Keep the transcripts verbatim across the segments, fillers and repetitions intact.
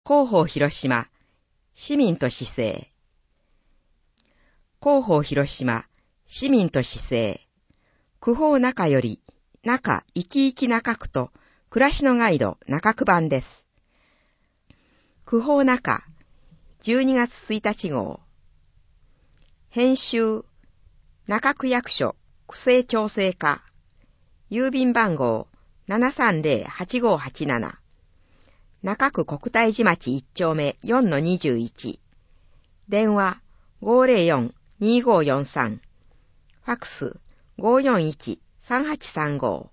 広報広島、市民と市政。広報広島、市民と市政。区報中より、中生き生き中区と暮らしのガイド中区版です。区報中、じゅうにがつついたち号。編集、中区役所区政調整課。郵便番号 ななさんぜろはちごはちなな。中区国体寺町いち丁目 よんのにじゅういち。電話 ごーぜろよんにーごーよんさん。ファクス ごーよんいちさんはちさんご。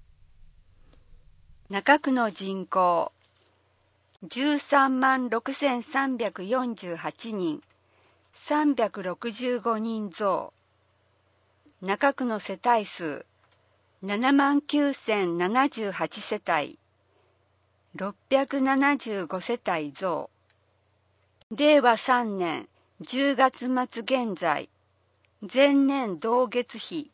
中区の人口じゅうさんまんろくせんさんびゃくよんじゅうはちにん、さんびゃくろくじゅうごにん増。中区の世帯数ななまんきゅうせんななじゅうはち世帯、ろっぴゃくななじゅうご世帯増。れいわさんねんじゅうがつ末現在、前年同月比。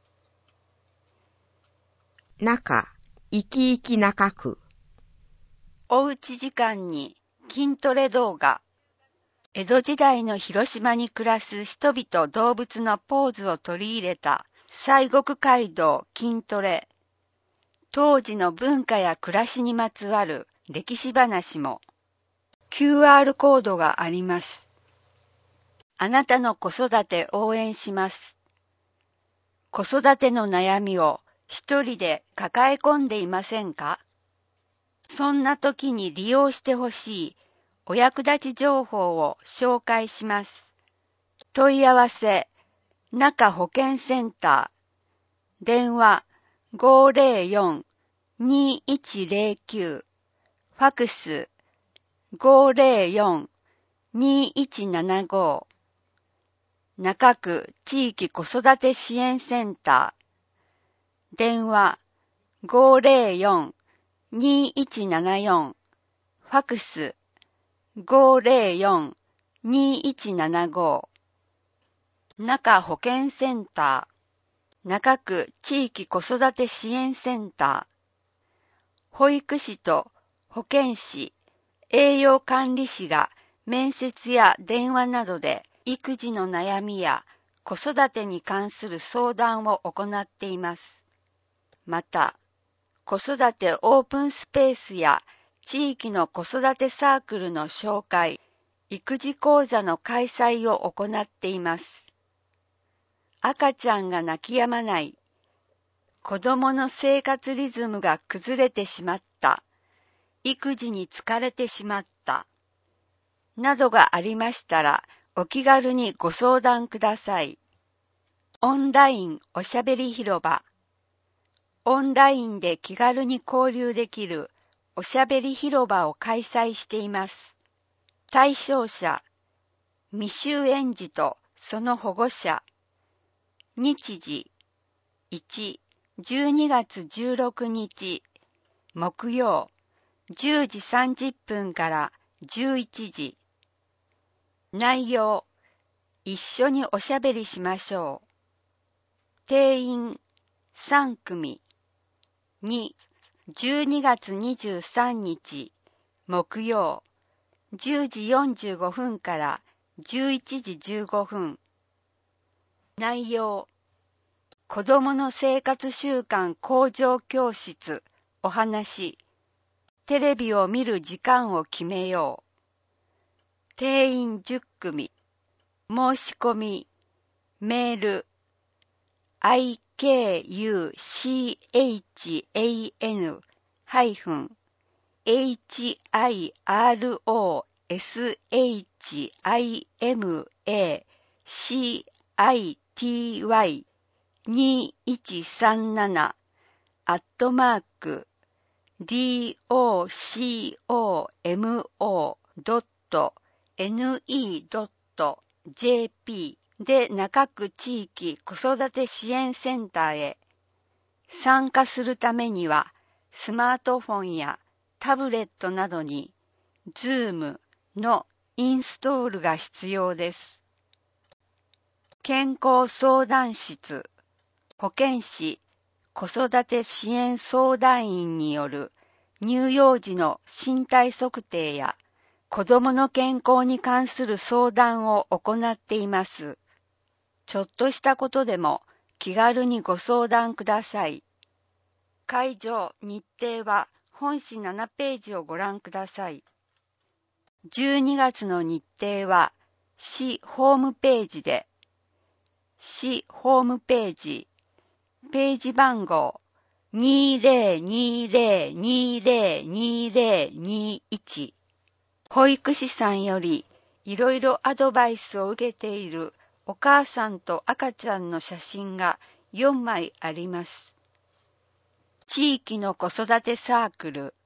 中、生き生き中区。 おうち時間に筋トレ動画。江戸時代の広島に暮らす人々動物のポーズを取り入れた西国街道筋トレ。当時の文化や暮らしにまつわる歴史話も。キューアール コードがあります。あなたの子育て応援します。子育ての悩みを一人で抱え込んでいませんか？そんな時に利用してほしいお役立ち情報を紹介します。問い合わせ、中保健センター、電話 ごーぜろよんにーいちぜろきゅう、ファクス ごーぜろよんにーいちななご、中区地域子育て支援センター、電話 ごーぜろよんにーいちななよん、ファクス ごーぜろよんにーいちななご。中保健センター、中区地域子育て支援センター。保育士と保健師、栄養管理士が面接や電話などで育児の悩みや子育てに関する相談を行っています。また、子育てオープンスペースや地域の子育てサークルの紹介、育児講座の開催を行っています。赤ちゃんが泣き止まない、子供の生活リズムが崩れてしまった、育児に疲れてしまった、などがありましたら、お気軽にご相談ください。オンラインおしゃべり広場。オンラインで気軽に交流できるおしゃべり広場を開催しています。対象者、未就園児とその保護者。日時、いち、じゅうにがつじゅうろくにち、木曜、じゅうじさんじゅっぷんからじゅういちじ。内容、一緒におしゃべりしましょう。定員さんくみ。に、じゅうにがつにじゅうさんにち、木曜、じゅうじよんじゅうごふんからじゅういちじじゅうごふん。内容、子どもの生活習慣向上教室、お話、テレビを見る時間を決めよう。定員じゅっくみ。申し込み、メール、アイケーユーシーエイチエーエヌ ハイフン エイチアイアールオーエスエイチアイエムエーシーアイティーワイにーいちさんななアットマーク ドコモ ドット ネット ジェーピー で中区地域子育て支援センターへ。参加するためにはスマートフォンやタブレットなどに Zoom のインストールが必要です。健康相談室、保健師、子育て支援相談員による乳幼児の身体測定や子どもの健康に関する相談を行っています。ちょっとしたことでも気軽にご相談ください。会場日程は本誌ななページをご覧ください。じゅうにがつの日程は市ホームページで、市ホームページ、ページ番号 にーぜろにーぜろにーぜろにーぜろにーいち、保育士さんよりいろいろアドバイスを受けているお母さんと赤ちゃんの写真がよんまいあります。地域の子育てサークル。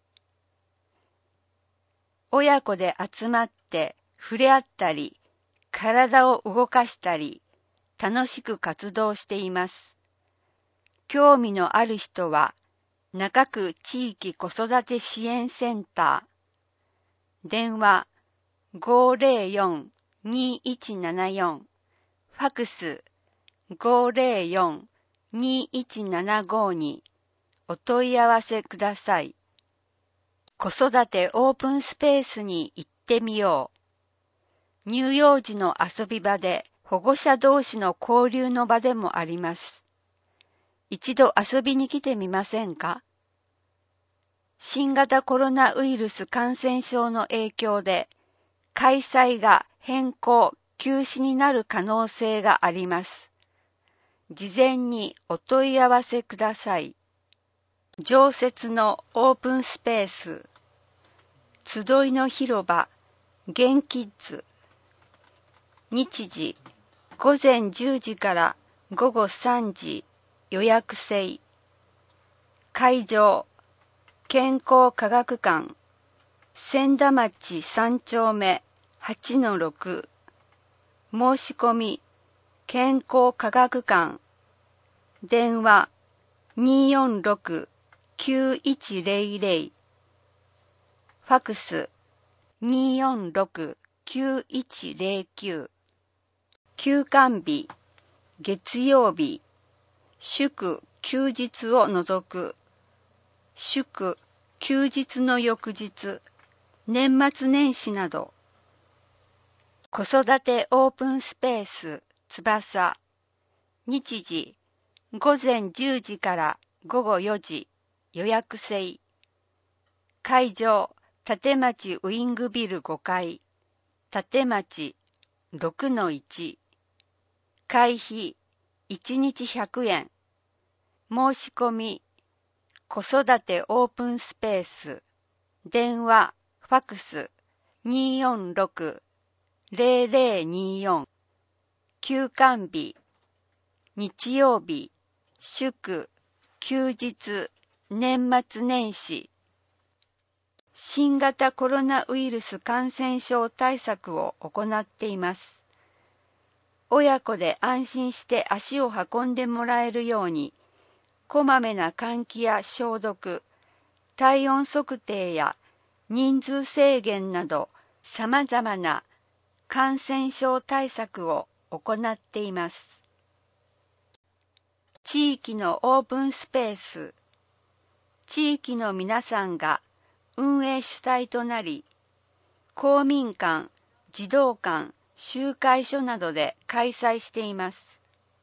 親子で集まって触れ合ったり、体を動かしたり、楽しく活動しています。興味のある人は、中区地域子育て支援センター、電話 ごーぜろよん にーいちななよん、ファクス ごーぜろよん にーいちななご にお問い合わせください。子育てオープンスペースに行ってみよう。乳幼児の遊び場で保護者同士の交流の場でもあります。一度遊びに来てみませんか？新型コロナウイルス感染症の影響で開催が変更・休止になる可能性があります。事前にお問い合わせください。常設のオープンスペース、集いの広場、ゲンキッズ。日時、ごぜんじゅうじからごごさんじ、予約制。会場、健康科学館、千田町さん丁目 はちのろく。申し込み、健康科学館。電話、にーよんろく きゅういちぜろぜろ。ファクス にーよんろく きゅういちぜろきゅう。休館日、月曜日、祝・休日を除く、祝・休日の翌日、年末年始など。子育てオープンスペース、翼。日時、ごぜんじゅうじからごごよじ、予約制。会場、立町ウイングビルごかい、立町 ろくのいち。会費、いちにちひゃくえん。申し込み、子育てオープンスペース。電話、ファクス、にーよんろく ぜろぜろにーよん。休館日、日曜日、祝、休日、年末年始。新型コロナウイルス感染症対策を行っています。親子で安心して足を運んでもらえるように、こまめな換気や消毒、体温測定や人数制限など様々な感染症対策を行っています。地域のオープンスペース。地域の皆さんが運営主体となり、公民館、児童館、集会所などで開催しています。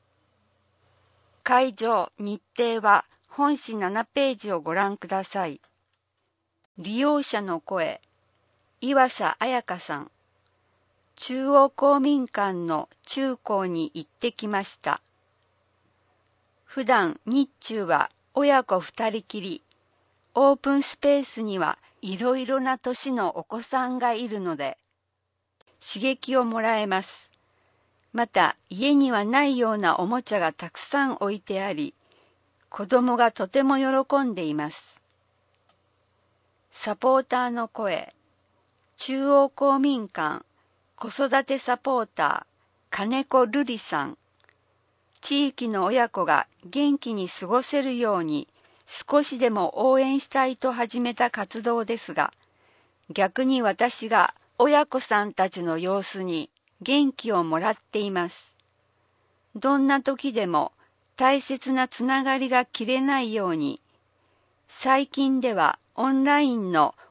会場・日程は本誌ななページをご覧ください。利用者の声、岩佐彩香さん。中央公民館の中高に行ってきました。普段日中は親子二人きり、オープンスペースにはいろいろな年のお子さんがいるので、刺激をもらえます。また家にはないようなおもちゃがたくさん置いてあり、子供がとても喜んでいます。サポーターの声、中央公民館子育てサポーター金子瑠璃さん。地域の親子が元気に過ごせるように少しでも応援したいと始めた活動ですが、逆に私が親子さんたちの様子に元気をもらっています。どんな時でも大切なつながりが切れないように、最近ではオンラインの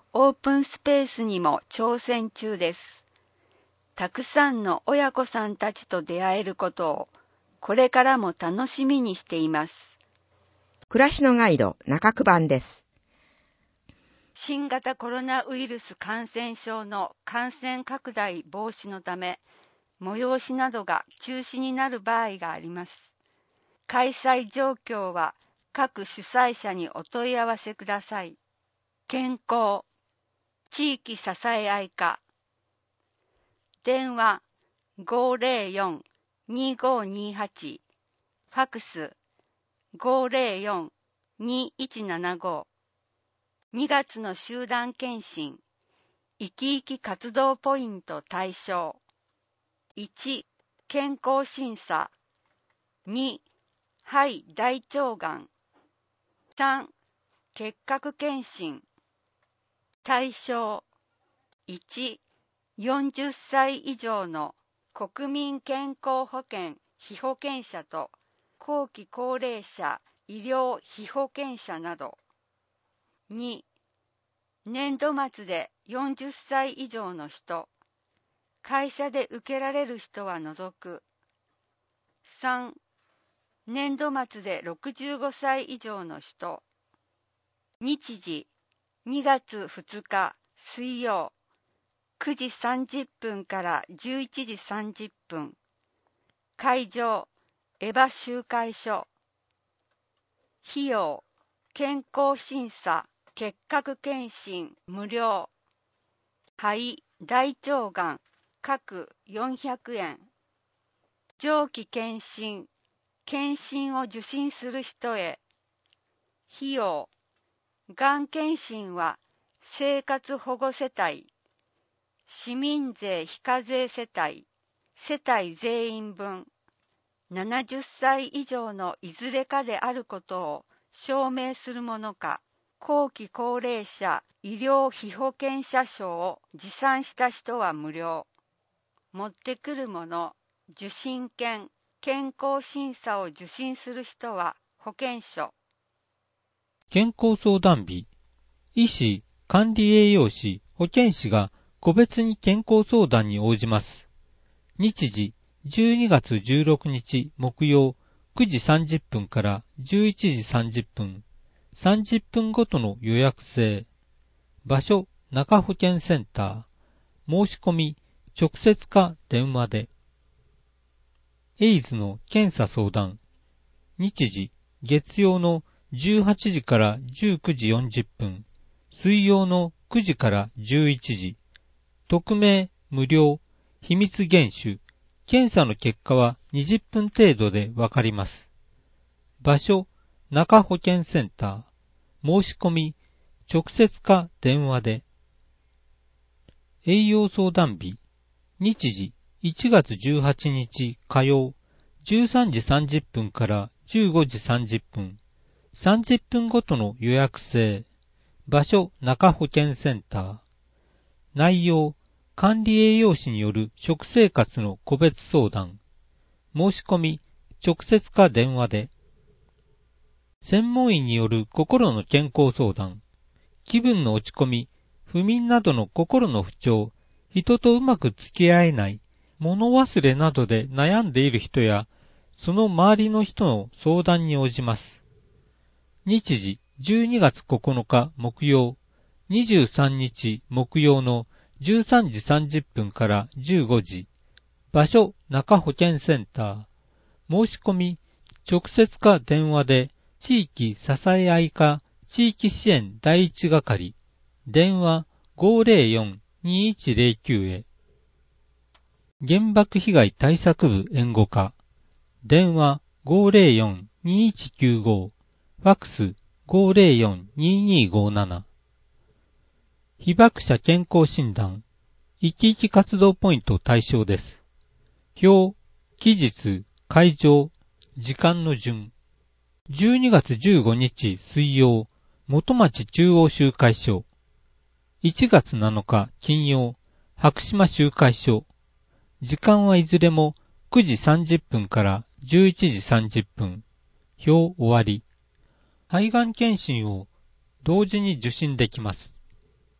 オープンスペースにも挑戦中です。たくさんの親子さんたちと出会えることをこれからも楽しみにしています。 暮らしのガイド中区版です。 新型コロナウイルス感染症の感染拡大防止のため、催しなどが中止になる場合があります。開催状況は各主催者にお問い合わせください。健康、地域支え合い課、電話 ごーぜろよん にーごーにーはち、ファクス ごーぜろよん にーいちななご、にがつの集団検診、生き生き活動ポイント対象。いち、健康審査。に、肺大腸がん。さん、結核検診。対象。いち、よんじゅっさい以上の国民健康保険被保険者と後期高齢者医療被保険者など。に、年度末でよんじゅっさい以上の人、会社で受けられる人は除く。さん、年度末でろくじゅうごさい以上の人。日時、にがつふつか水曜、くじさんじゅっぷんからじゅういちじさんじゅっぷん。会場、エバ集会所。費用、健康審査、結核検診無料。肺、大腸がん、各よんひゃくえん。長期検診、検診を受診する人へ。費用、がん検診は生活保護世帯、市民税非課税世帯、世帯全員分、ななじゅっさい以上のいずれかであることを証明するものか、後期高齢者医療被保険者証を持参した人は無料。持ってくるもの、受診券、健康審査を受診する人は保健所。 健康相談日、医師、管理栄養士、保健師が個別に健康相談に応じます。日時、じゅうにがつじゅうろくにち木曜くじさんじゅっぷんからじゅういちじさんじゅっぷん、さんじゅっぷんごとの予約制。場所、中保健センター。申し込み、直接か電話で。エイズの検査相談。日時、月曜のじゅうはちじからじゅうくじよんじゅっぷん、水曜のくじからじゅういちじ。匿名、無料、秘密厳守。検査の結果はにじゅっぷん程度でわかります。場所、中保健センター。申し込み、直接か電話で。栄養相談日。日時、いちがつじゅうはちにち火曜、じゅうさんじさんじゅっぷんからじゅうごじさんじゅっぷん。さんじゅっぷんごとの予約制。場所、中保健センター。内容、管理栄養士による食生活の個別相談。申し込み、直接か電話で。専門医による心の健康相談。気分の落ち込み、不眠などの心の不調、人とうまく付き合えない、物忘れなどで悩んでいる人や、その周りの人の相談に応じます。日時、じゅうにがつここのか木曜、にじゅうさんにち木曜のじゅうさんじさんじゅっぷんからじゅうごじ。場所、中保健センター。申し込み、直接か電話で、地域支え合い課地域支援第一係。電話 ごーぜろよん にーいちぜろきゅう へ。原爆被害対策部援護課。電話 ごーぜろよん にーいちきゅうご。ファクス ごーぜろよん にーにーごーなな。被爆者健康診断、生き生き活動ポイント対象です。表、期日、会場、時間の順。じゅうにがつじゅうごにち水曜、元町中央集会所。いちがつなのか金曜、白島集会所。時間はいずれもくじさんじゅっぷんからじゅういちじさんじゅっぷん。表終わり。肺がん検診を同時に受診できます。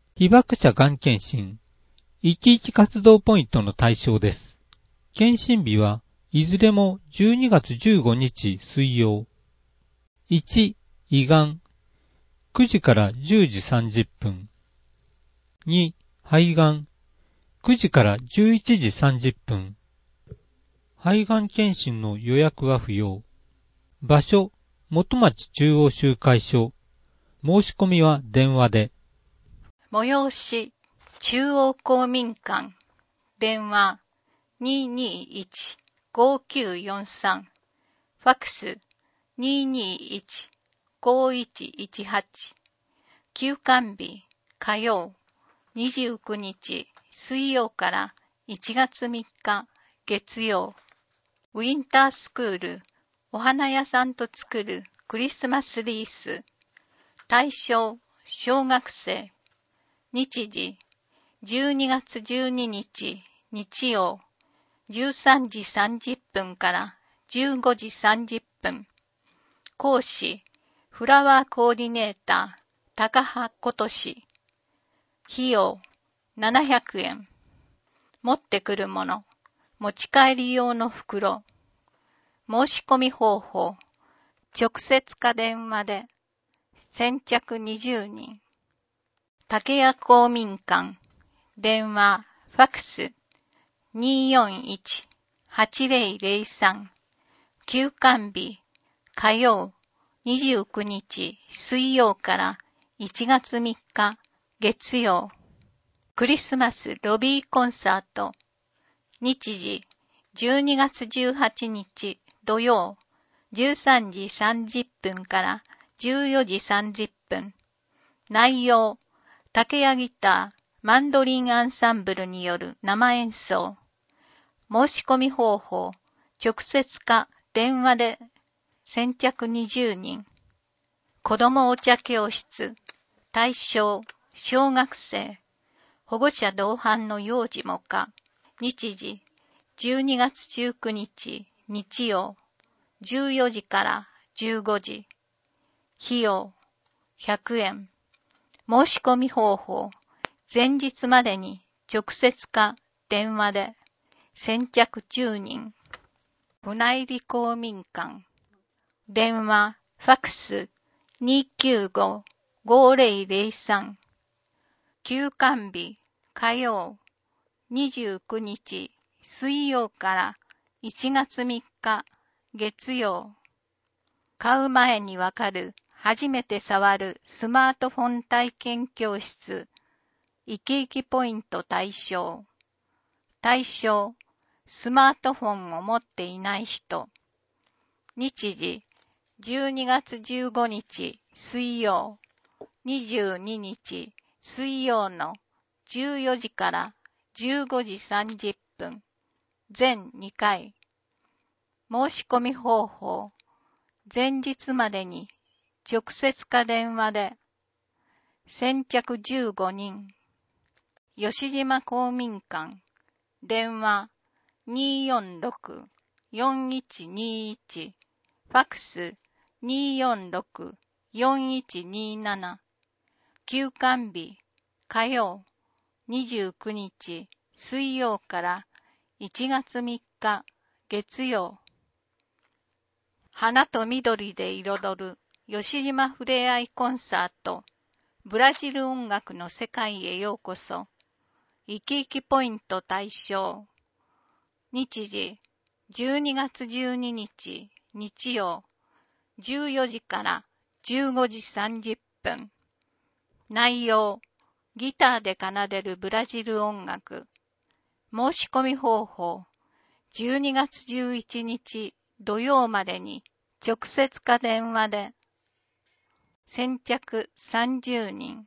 被爆者がん検診、生き生き活動ポイントの対象です。検診日はいずれもじゅうにがつじゅうごにち水曜。いち、胃がん、くじからじゅうじさんじゅっぷん。に、肺がん、くじからじゅういちじさんじゅっぷん。肺がん検診の予約は不要。場所、元町中央集会所。申し込みは電話で。 催し、中央公民館、電話 にーにーいち ごーきゅうよんさん、ファックス にーにーいち ごーいちいちはち、休館日、火曜、にじゅうくにち、水曜からいちがつみっか、月曜。ウィンタースクール、お花屋さんと作るクリスマスリース。対象、小学生。日時、じゅうにがつじゅうににち、日曜、じゅうさんじさんじゅっぷんからじゅうごじさんじゅっぷん。講師、フラワーコーディネーター、高羽ことし。費用、ななひゃくえん。持ってくるもの、持ち帰り用の袋。申し込み方法、直接か電話で、先着にじゅうにん。竹谷公民館、電話、ファックス、にーよんいち はちぜろぜろさん。休館日、火曜、にじゅうくにち、水曜からいちがつみっか、月曜。クリスマスロビーコンサート。日時、じゅうにがつじゅうはちにち、土曜、じゅうさんじさんじゅっぷんからじゅうよじさんじゅっぷん。内容、竹谷ギター、マンドリンアンサンブルによる生演奏。申し込み方法、直接か電話で先着にじゅうにん。子どもお茶教室、対象、小学生、保護者同伴の幼児も可。日時、じゅうにがつじゅうくにち、日曜、じゅうよじからじゅうごじ。費用、ひゃくえん。申し込み方法、前日までに直接か電話で、先着じゅうにん。船入公民館。電話、ファックス、にーきゅうご ごーぜろぜろさん。休館日、火曜、にじゅうくにち、水曜からいちがつみっか、月曜。買う前にわかる、初めて触るスマートフォン体験教室。生き生きポイント対象。対象、スマートフォンを持っていない人。日時、じゅうにがつじゅうごにち水曜、にじゅうににち水曜のじゅうよじからじゅうごじさんじゅっぷん。全にかい。申し込み方法、前日までに直接か電話で、先着じゅうごにん。吉島公民館、電話 にーよんろく よんいちにいち、ファックス にーよんろく よんいちになな。休館日、火曜、にじゅうくにち、水曜からいちがつみっか、月曜。花と緑で彩る吉島ふれあいコンサート。ブラジル音楽の世界へようこそ。生き生きポイント対象。日時、じゅうにがつじゅうににち、日曜、じゅうよじからじゅうごじさんじゅっぷん。内容、ギターで奏でるブラジル音楽。申し込み方法、じゅうにがつじゅういちにち土曜までに直接か電話で、先着さんじゅうにん。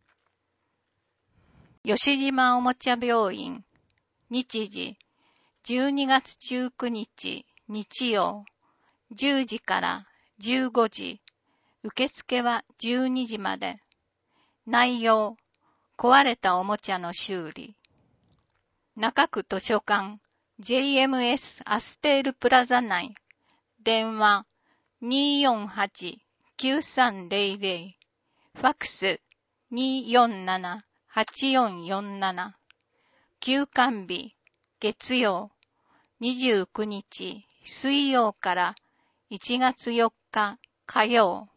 吉島おもちゃ病院。日時、じゅうにがつじゅうくにち日曜、じゅうじからじゅうごじ。受付はじゅうにじまで。内容、壊れたおもちゃの修理。中区図書館 ジェイエムエス アステールプラザ内。電話 にーよんはち きゅうさんぜろぜろ。ファックス にーよんななはちよんよんなな。休館日、月曜、にじゅうくにち、水曜からいちがつよっか、火曜。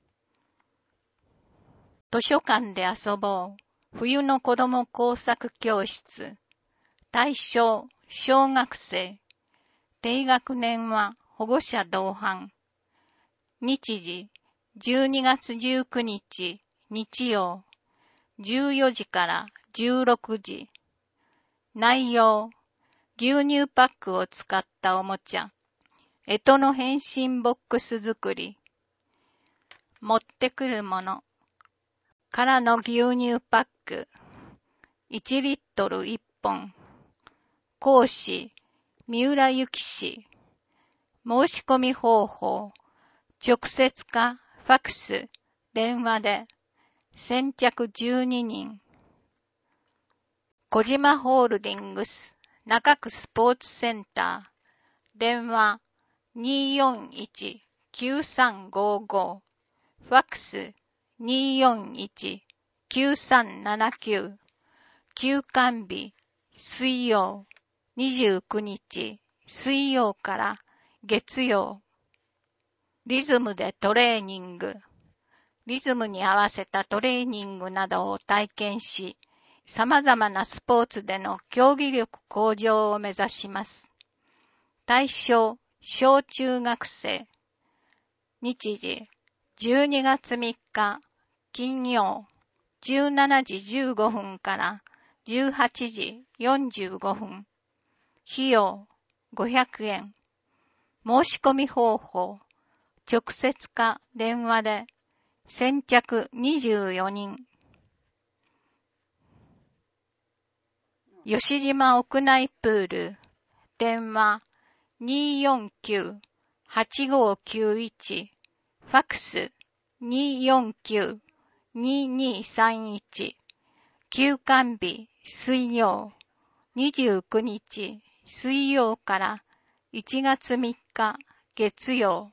図書館で遊ぼう。冬の子ども工作教室。対象、小学生。低学年は保護者同伴。日時、じゅうにがつじゅうくにち、日曜。じゅうよじからじゅうろくじ。内容、牛乳パックを使ったおもちゃ。干支の変身ボックス作り。持ってくるもの。からの牛乳パック。いちリットルいっぽん。講師、三浦由紀氏。申し込み方法。直接か、ファクス、電話で。先着じゅうににん。小島ホールディングス、中区スポーツセンター。電話 にーよんいちきゅうさんごご。ファックス にーよんいちきゅうさんななきゅう。休館日、水曜、にじゅうくにち、水曜から月曜。リズムでトレーニング。リズムに合わせたトレーニングなどを体験し、様々なスポーツでの競技力向上を目指します。対象、小中学生。日時、じゅうにがつみっか、金曜、じゅうしちじじゅうごふんからじゅうはちじよんじゅうごふん。費用、ごひゃくえん。申し込み方法、直接か電話で。先着にじゅうよにん。吉島屋内プール。電話 にーよんきゅうはちごきゅういち。ファックス にーよんきゅうにーにーさんいち。休館日水曜。にじゅうくにち水曜からいちがつみっか月曜。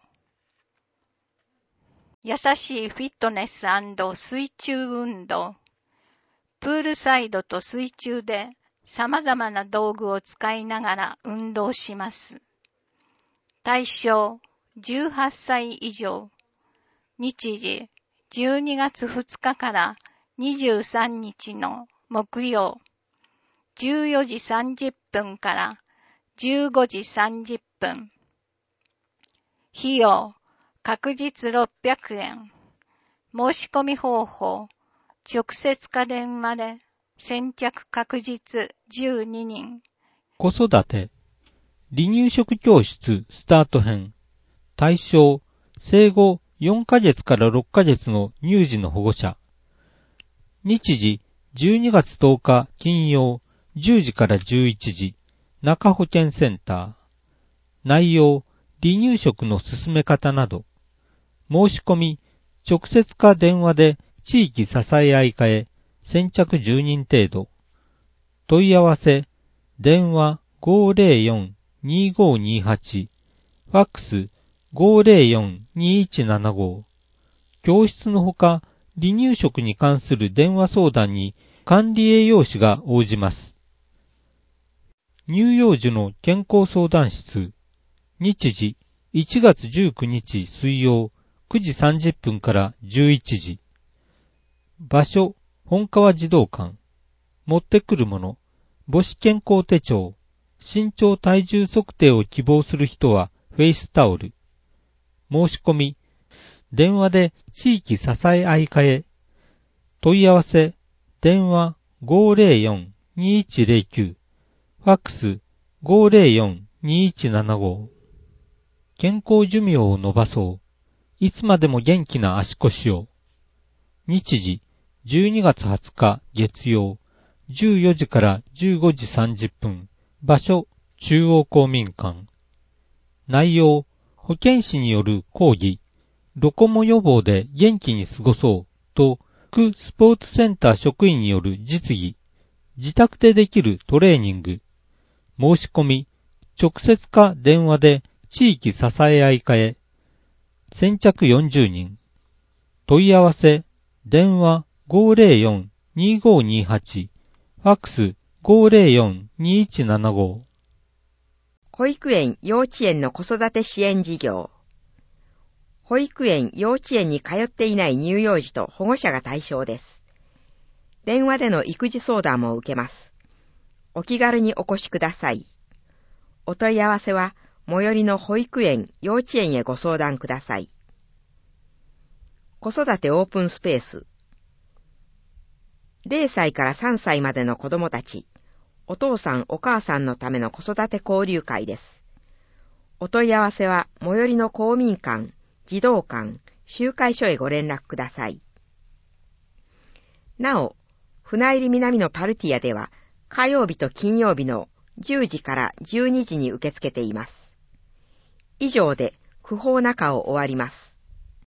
優しいフィットネス&水中運動。プールサイドと水中で様々な道具を使いながら運動します。対象、じゅうはっさい以上。日時、じゅうにがつふつかからにじゅうさんにちの木曜。じゅうよじさんじゅっぷんからじゅうごじさんじゅっぷん。費用、確実ろっぴゃくえん。申し込み方法、直接か電話で。先着確実じゅうににん。 子育て、離乳食教室スタート編。対象、生後よんかげつからろっかげつの乳児の保護者。日時、じゅうにがつとおか金曜、じゅうじからじゅういちじ、中保健センター。内容、離乳食の進め方など。申し込み、直接か電話で地域支え合い会へ、先着じゅうにん程度。問い合わせ、電話 ごーぜろよんにーごーにーはち、ファックス ごーぜろよんにーいちななご。教室のほか、離乳食に関する電話相談に管理栄養士が応じます。乳幼児の健康相談室。日時、いちがつじゅうくにち水曜、くじさんじゅっぷんからじゅういちじ。場所、本川児童館。持ってくるもの、母子健康手帳。身長体重測定を希望する人はフェイスタオル。申し込み、電話で地域支え合い会へ。問い合わせ、電話 ごーぜろよんにーいちぜろきゅう、ファックス ごーぜろよんにーいちななご。健康寿命を伸ばそう。いつまでも元気な足腰を。日時、じゅうにがつはつか月曜、じゅうよじからじゅうごじさんじゅっぷん。場所、中央公民館。内容、保健師による講義。ロコモ予防で元気に過ごそうと、区スポーツセンター職員による実技。自宅でできるトレーニング。申し込み、直接か電話で地域支え合い会へ。先着よんじゅうにん。問い合わせ、電話 ごーぜろよんにごにはち、ファックス ごーぜろよん にいちななご。 保育園・幼稚園の子育て支援事業。保育園・幼稚園に通っていない乳幼児と保護者が対象です。電話での育児相談も受けます。お気軽にお越しください。お問い合わせは最寄りの保育園・幼稚園へご相談ください。子育てオープンスペース。れいさいからさんさいまでの子供たち、お父さんお母さんのための子育て交流会です。お問い合わせは最寄りの公民館、児童館、集会所へご連絡ください。なお、船入南のパルティアでは火曜日と金曜日のじゅうじからじゅうにじに受け付けています。以上で区報中を終わります。